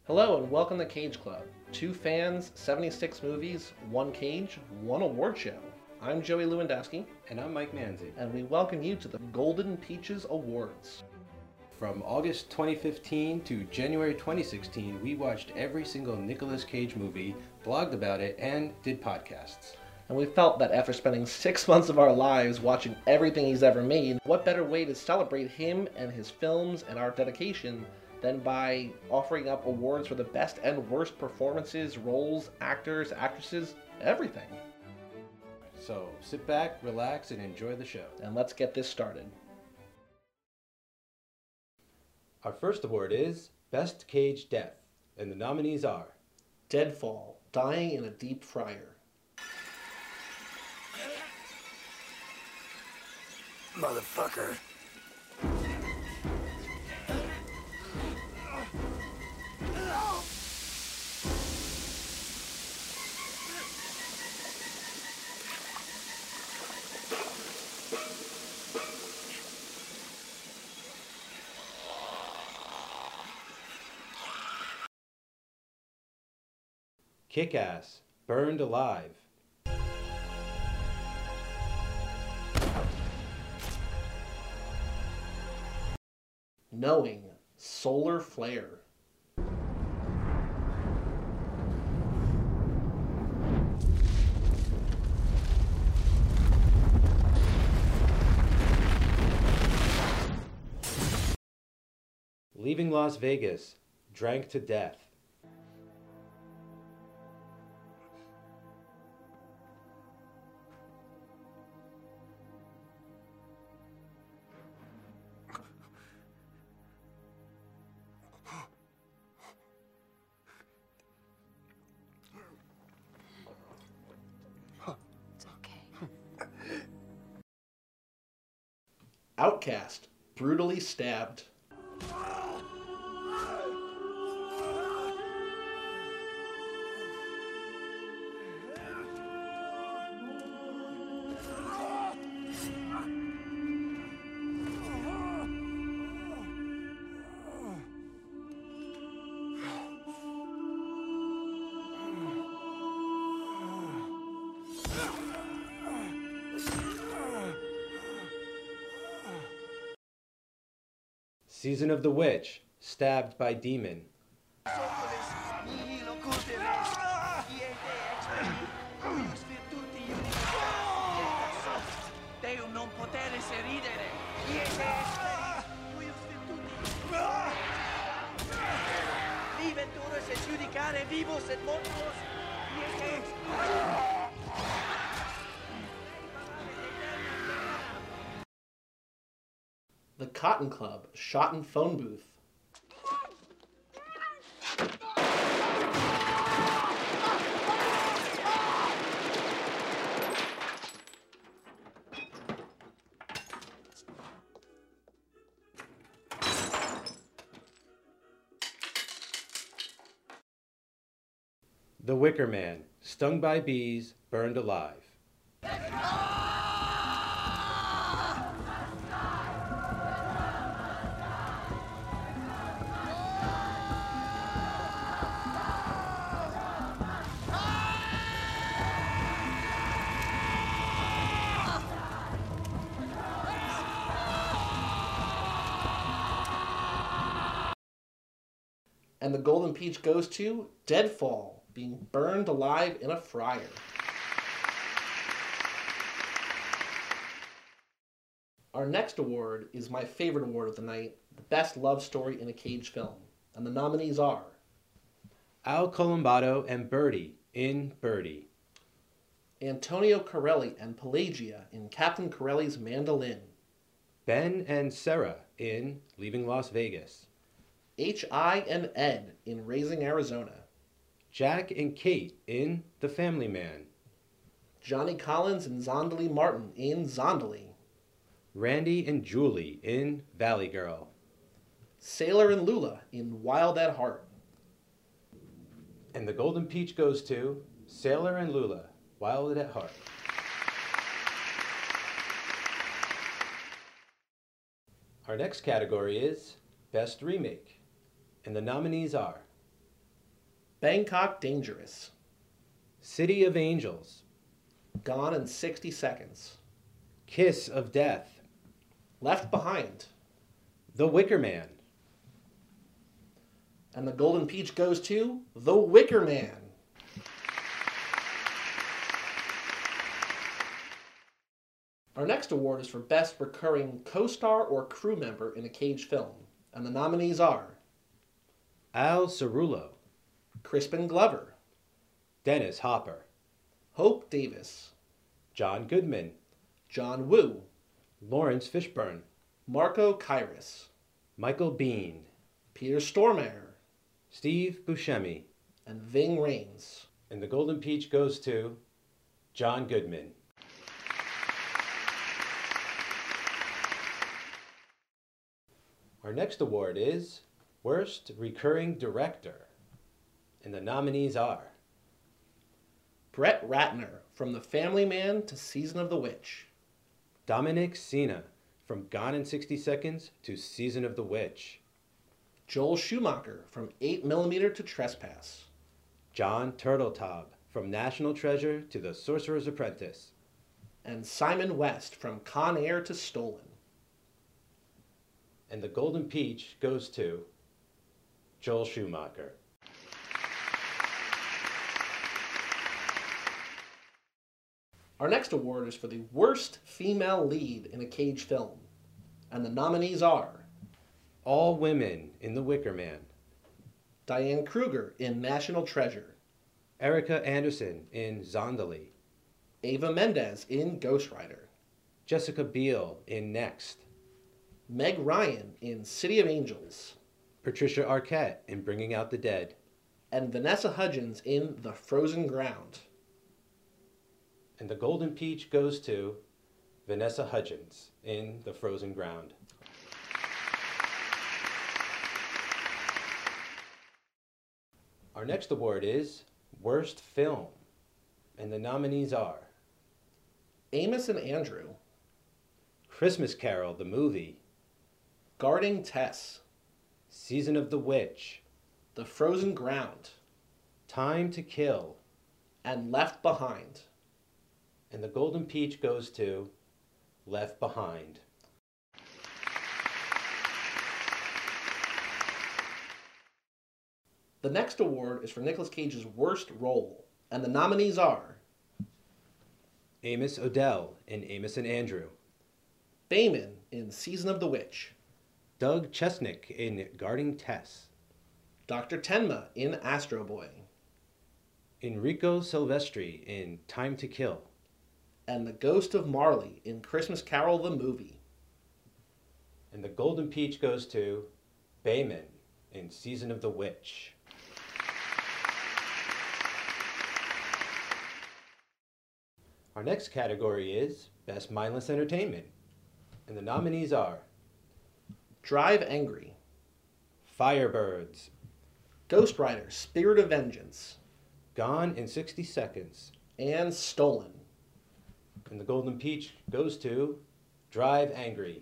Hello and welcome to Cage Club. Two fans, 76 movies, one cage, one award show. I'm Joey Lewandowski. And I'm Mike Manzi. And we welcome you to the Golden Peaches Awards. From August 2015 to January 2016, we watched every single Nicolas Cage movie, blogged about it, and did podcasts. And we felt that after spending 6 months of our lives watching everything he's ever made, what better way to celebrate him and his films and our dedication than by offering up awards for the best and worst performances, roles, actors, actresses, everything. So sit back, relax, and enjoy the show. And let's get this started. Our first award is Best Cage Death, and the nominees are Deadfall, dying in a deep fryer. Motherfucker. Kick-Ass, Burned Alive. Knowing, Solar Flare. Leaving Las Vegas, Drank to Death. It's okay. Outcast, brutally stabbed. Season of the Witch, Stabbed by Demon. The Cotton Club, shot in phone booth. The Wicker Man, Stung by Bees, Burned Alive. And the Golden Peach goes to Deadfall, being burned alive in a fryer. Our next award is my favorite award of the night, the Best Love Story in a Cage Film. And the nominees are Al Columbato and Birdie in Birdie. Antonio Corelli and Pelagia in Captain Corelli's Mandolin. Ben and Sarah in Leaving Las Vegas. H.I. and Ed in Raising Arizona. Jack and Kate in The Family Man. Johnny Collins and Zondali Martin in Zondali. Randy and Julie in Valley Girl. Sailor and Lula in Wild at Heart. And the Golden Peach goes to Sailor and Lula, Wild at Heart. Our next category is Best Remake, and the nominees are Bangkok Dangerous. City of Angels. Gone in 60 Seconds. Kiss of Death. Left Behind. The Wicker Man. And the Golden Peach goes to The Wicker Man. Our next award is for Best Recurring Co-Star or Crew Member in a Cage film. And the nominees are Al Cerullo. Crispin Glover, Dennis Hopper. Hope Davis, John Goodman. John Woo, Lawrence Fishburne. Marco Kairis, Michael Biehn. Peter Stormare, Steve Buscemi. and Ving Rhames. And the Golden Peach goes to John Goodman. Our next award is Worst Recurring Director. And the nominees are Brett Ratner, From the Family Man to Season of the Witch. Dominic Sena, From Gone in 60 Seconds to Season of the Witch. Joel Schumacher, From 8mm to Trespass. John Turteltaub, From National Treasure to The Sorcerer's Apprentice. And Simon West, From Con Air to Stolen. And the Golden Peach goes to Joel Schumacher. Our next award is for the Worst Female Lead in a Cage Film. And the nominees are All Women in The Wicker Man. Diane Kruger in National Treasure. Erica Anderson in Zondali. Ava Mendez in Ghost Rider. Jessica Biel in Next. Meg Ryan in City of Angels. Patricia Arquette in Bringing Out the Dead. And Vanessa Hudgens in The Frozen Ground. And the Golden Peach goes to Vanessa Hudgens in The Frozen Ground. Our next award is Worst Film. And the nominees are Amos and Andrew. Christmas Carol, the movie. Guarding Tess. Season of the Witch. The Frozen Ground. Time to Kill. And Left Behind. And the Golden Peach goes to Left Behind. The next award is for Nicolas Cage's worst role. And the nominees are Amos Odell in Amos and Andrew. Bayman in Season of the Witch. Doug Chesnick in Guarding Tess. Dr. Tenma in Astro Boy. Enrico Silvestri in Time to Kill. And the Ghost of Marley in Christmas Carol the Movie. And the Golden Peach goes to Bayman in Season of the Witch. Our next category is Best Mindless Entertainment. And the nominees are Drive Angry. Firebirds. Ghost Rider, Spirit of Vengeance. Gone in 60 Seconds. And Stolen. And the Golden Peach goes to Drive Angry.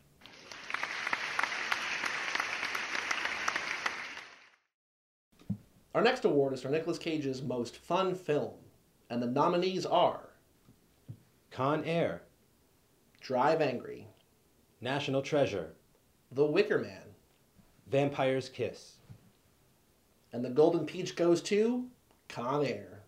Our next award is for Nicolas Cage's most fun film. And the nominees are Con Air. Drive Angry. National Treasure. The Wicker Man. Vampire's Kiss. And the Golden Peach goes to Con Air.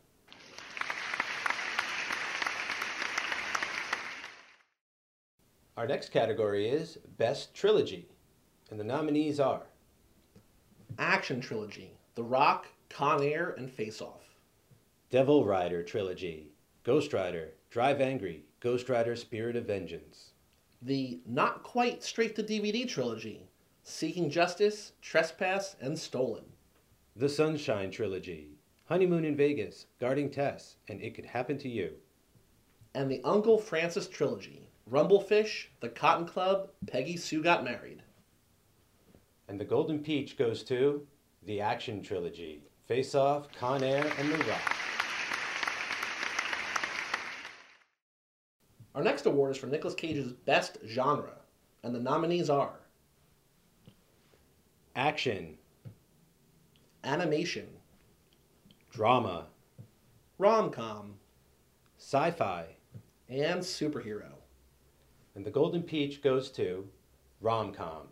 Our next category is Best Trilogy. And the nominees are Action Trilogy. The Rock, Con Air, and Face Off. Devil Rider Trilogy. Ghost Rider. Drive Angry. Ghost Rider Spirit of Vengeance. The not quite straight to DVD trilogy. Seeking Justice, Trespass, and Stolen. The Sunshine Trilogy. Honeymoon in Vegas. Guarding Tess. And It Could Happen to You. And the Uncle Francis trilogy. Rumblefish, The Cotton Club, Peggy Sue Got Married. And the Golden Peach goes to the Action Trilogy. Face Off, Con Air, and The Rock. Our next award is for Nicolas Cage's best genre. And the nominees are Action. Animation. drama, rom-com, sci-fi, and superhero. and the Golden Peach goes to rom-com.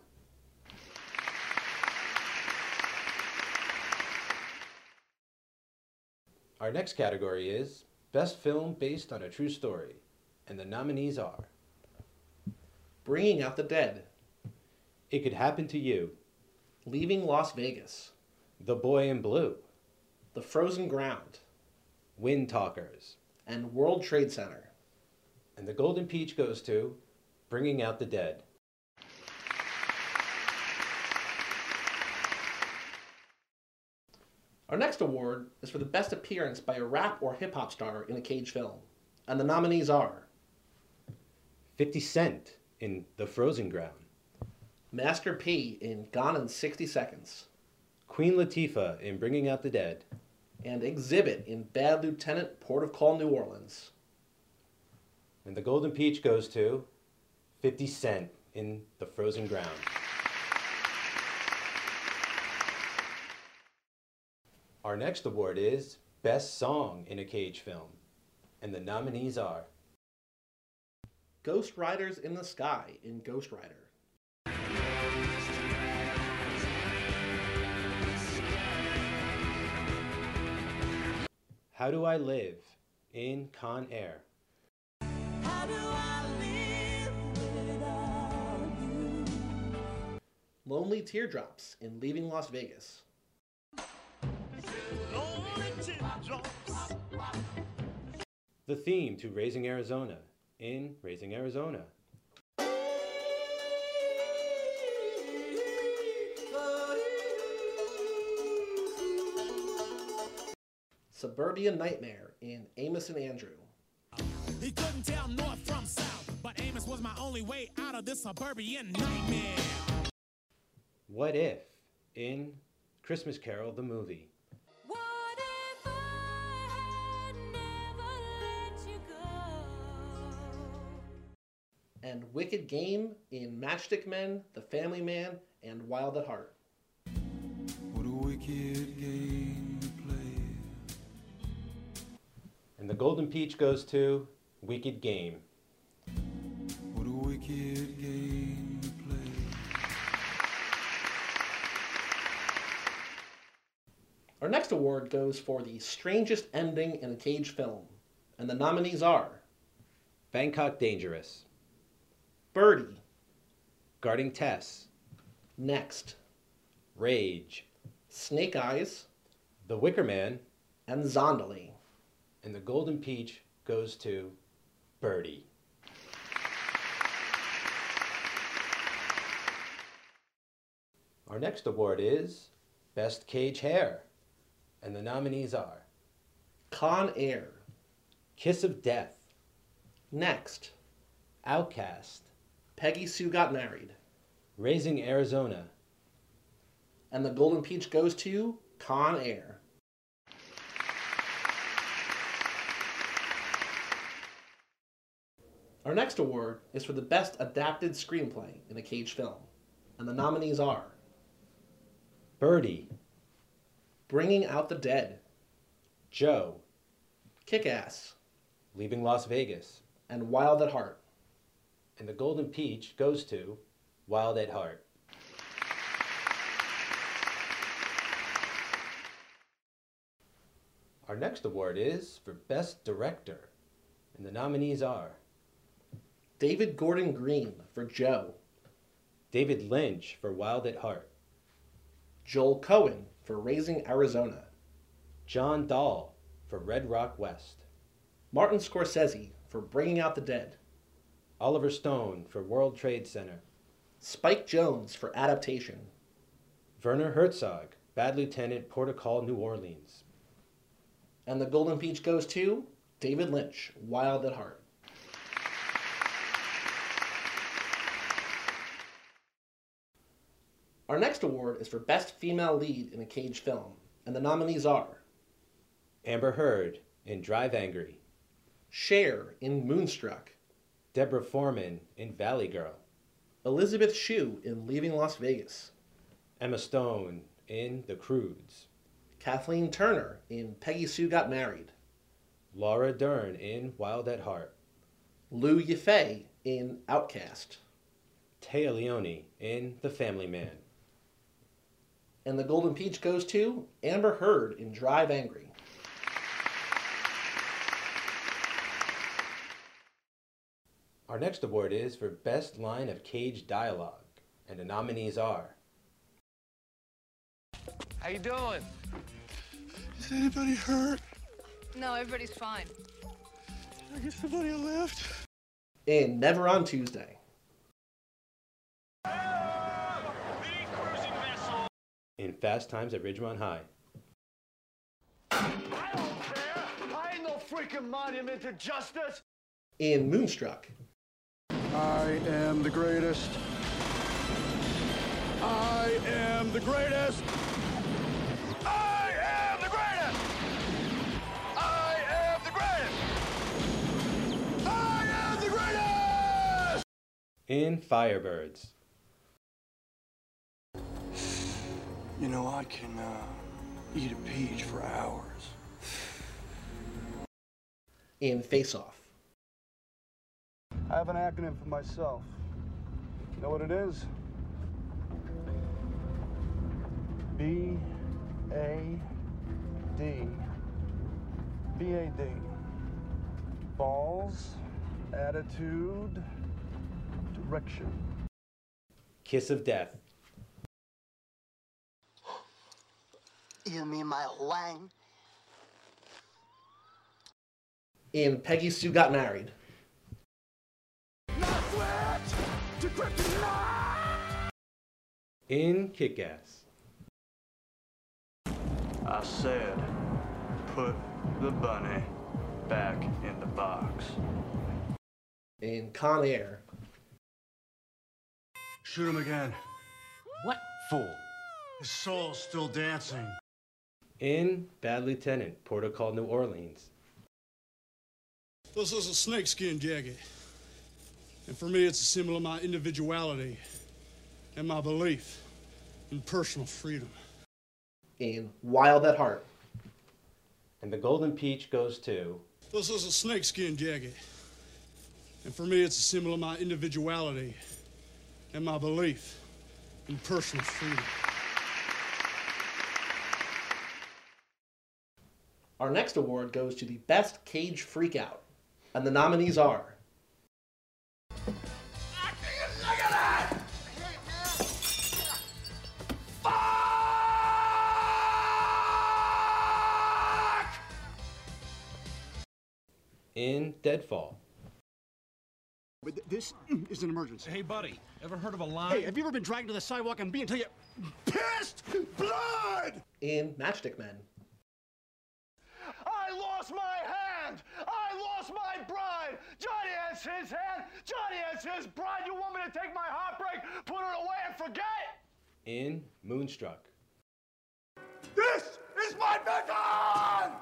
Our next category is Best Film Based on a True Story, and the nominees are Bringing Out the Dead, It Could Happen to You, Leaving Las Vegas, The Boy in Blue, The Frozen Ground, Wind Talkers, and World Trade Center. and the Golden Peach goes to Bringing Out the Dead. Our next award is for the best appearance by a rap or hip-hop star in a Cage film. And the nominees are 50 Cent in The Frozen Ground, Master P in Gone in 60 Seconds, Queen Latifah in Bringing Out the Dead, and Exhibit in Bad Lieutenant, Port of Call, New Orleans. and the Golden Peach goes to 50 Cent in The Frozen Ground. Our next award is Best Song in a Cage Film, and the nominees are Ghost Riders in the Sky in Ghost Rider, How Do I Live in Con Air, Lonely Teardrops in Leaving Las Vegas, the theme to Raising Arizona in Raising Arizona, Suburban Nightmare in Amos and Andrew, He couldn't tell north from south, but Amos was my only way out of this suburban nightmare. What If in Christmas Carol the movie, What if I had never let you go? and Wicked Game in Matchstick Men, The Family Man, and Wild at Heart. What a wicked game to play. and the Golden Peach goes to Wicked Game. What a wicked game to play. Our next award goes for the strangest ending in a Cage film, and the nominees are Bangkok Dangerous, Birdie, Guarding Tess, Next, Rage, Snake Eyes, The Wicker Man, and Zondali. and the Golden Peach goes to Birdie. Our next award is Best Cage Hair, and the nominees are Con Air, Kiss of Death, Next, Outcast, Peggy Sue Got Married, Raising Arizona, and the Golden Peach goes to Con Air. Our next award is for the best adapted screenplay in a Cage film, and the nominees are Birdie, Bringing Out the Dead, Joe, Kick-Ass, Leaving Las Vegas, and Wild at Heart. and the Golden Peach goes to Wild at Heart. Our next award is for Best Director, and the nominees are David Gordon Green for Joe, David Lynch for Wild at Heart, Joel Cohen for Raising Arizona, John Dahl for Red Rock West, Martin Scorsese for Bringing Out the Dead, Oliver Stone for World Trade Center, Spike Jonze for Adaptation, Werner Herzog, Bad Lieutenant, Port of Call, New Orleans, and the Golden Peach goes to David Lynch, Wild at Heart. Our next award is for Best Female Lead in a Cage Film, and the nominees are Amber Heard in Drive Angry, Cher in Moonstruck, Deborah Foreman in Valley Girl, Elizabeth Shue in Leaving Las Vegas, Emma Stone in The Croods, Kathleen Turner in Peggy Sue Got Married. Laura Dern in Wild at Heart. Lou Yaffe in Outcast. Téa Leoni in The Family Man. And the Golden Peach goes to Amber Heard in Drive Angry. Our next award is for Best Line of Cage Dialogue, and the nominees are How you doing? Is anybody hurt? No, everybody's fine. I guess somebody left. In Never on Tuesday. in Fast Times at Ridgemont High. I don't care. I ain't no freaking monument to justice. In Moonstruck. I am the greatest. I am the greatest. I am the greatest. I am the greatest. I am the greatest. In Firebirds. You know, I can eat a peach for hours. In Face Off. I have an acronym for myself. You know what it is? B-A-D. B-A-D. Balls, attitude, direction. Kiss of Death. You mean my Huang? In Peggy Sue Got Married. In Kick-Ass. I said, put the bunny back in the box. In Con Air. Shoot him again. What fool? His soul's still dancing. In Bad Lieutenant, Protocol New Orleans. This is a snakeskin jacket. And for me, it's a symbol of my individuality and my belief in personal freedom. In Wild at Heart. And the Golden Peach goes to... This is a snakeskin jacket. And for me, it's a symbol of my individuality and my belief in personal freedom. Our next award goes to the Best Cage Freakout. And the nominees are... In Deadfall. But this is an emergency. Hey, buddy, ever heard of a line? Hey, have you ever been dragged to the sidewalk and beat until you pissed blood? In Matchstick Men. I lost my hand. I lost my bride. Johnny has his hand. Johnny has his bride. You want me to take my heartbreak, put it away, and forget? In Moonstruck. This is my baton!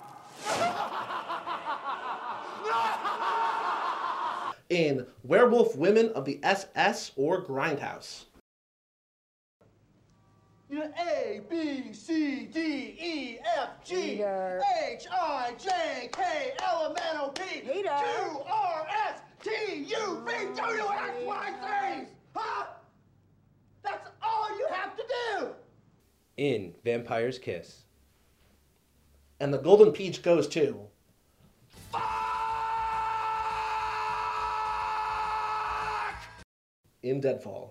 In Werewolf Women of the SS or Grindhouse. A, B, C, D, E, F, G, H, I, J, K, L, M, N, O, P, Q, R, S, T, U, V, W, X, Y, Z! Huh? That's all you have to do! In Vampire's Kiss. And the Golden Peach goes to... In Deadfall.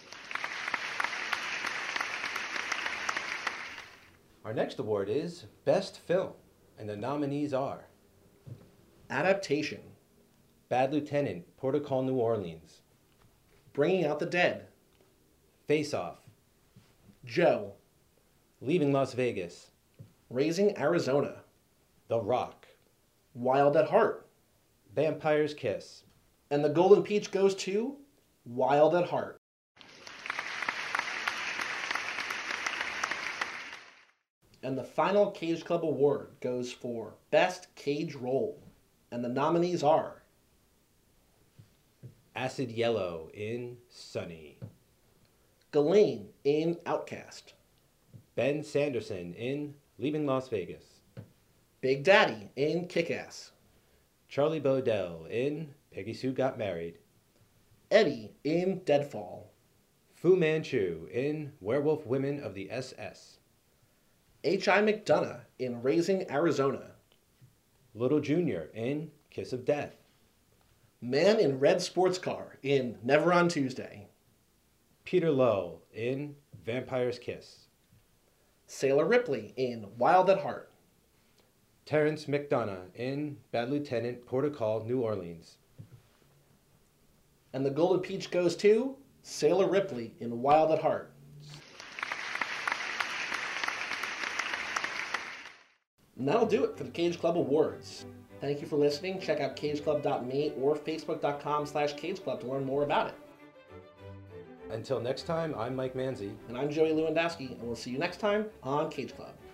Our next award is Best Film, and the nominees are... Adaptation. Bad Lieutenant, Protocol New Orleans. Bringing Out the Dead. Face Off. Joe. Leaving Las Vegas. Raising Arizona. The Rock. Wild at Heart. Vampire's Kiss. And the Golden Peach goes to... Wild at Heart. And the final Cage Club award goes for Best Cage Role. And the nominees are... Acid Yellow in Sunny. Ghislaine in Outcast. Ben Sanderson in Leaving Las Vegas. Big Daddy in Kick-Ass. Charlie Bodell in Peggy Sue Got Married. Eddie in Deadfall. Fu Manchu in Werewolf Women of the SS. H.I. McDonough in Raising Arizona. Little Jr. in Kiss of Death. Man in Red Sports Car in Never on Tuesday. Peter Lowell in Vampire's Kiss. Sailor Ripley in Wild at Heart. Terrence McDonough in Bad Lieutenant, Port of Call, New Orleans. And the Golden Peach goes to Sailor Ripley in Wild at Heart. And that'll do it for the Cage Club Awards. Thank you for listening. Check out cageclub.me or facebook.com/cageclub to learn more about it. Until next time, I'm Mike Manzi. And I'm Joey Lewandowski, and we'll see you next time on Cage Club.